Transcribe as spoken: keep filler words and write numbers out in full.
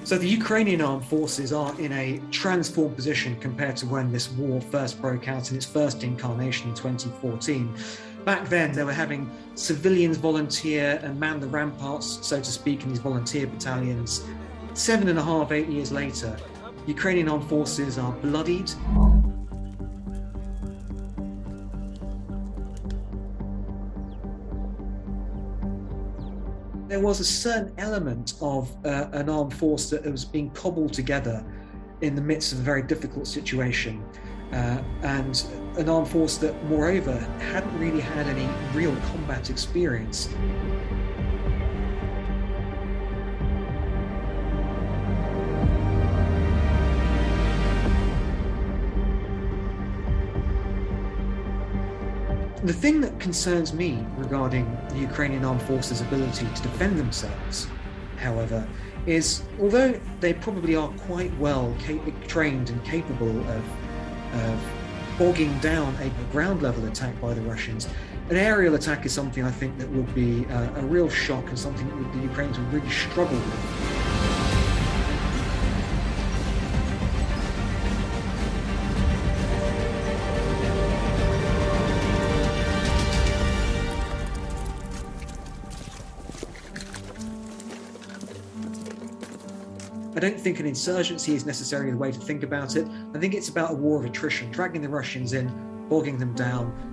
So the Ukrainian armed forces are in a transformed position compared to when this war first broke out in its first incarnation in twenty fourteen. Back then, they were having civilians volunteer and man the ramparts, so to speak, in these volunteer battalions. Seven and a half, eight years later, Ukrainian armed forces are bloodied. There was a certain element of uh, an armed force that was being cobbled together in the midst of a very difficult situation, uh, and an armed force that, moreover, hadn't really had any real combat experience. The thing that concerns me regarding the Ukrainian armed forces' ability to defend themselves, however, is although they probably are quite well trained and capable of, of bogging down a ground-level attack by the Russians, an aerial attack is something I think that would be a, a real shock and something that the Ukrainians would really struggle with. I don't think an insurgency is necessarily the way to think about it. I think it's about a war of attrition, dragging the Russians in, bogging them down,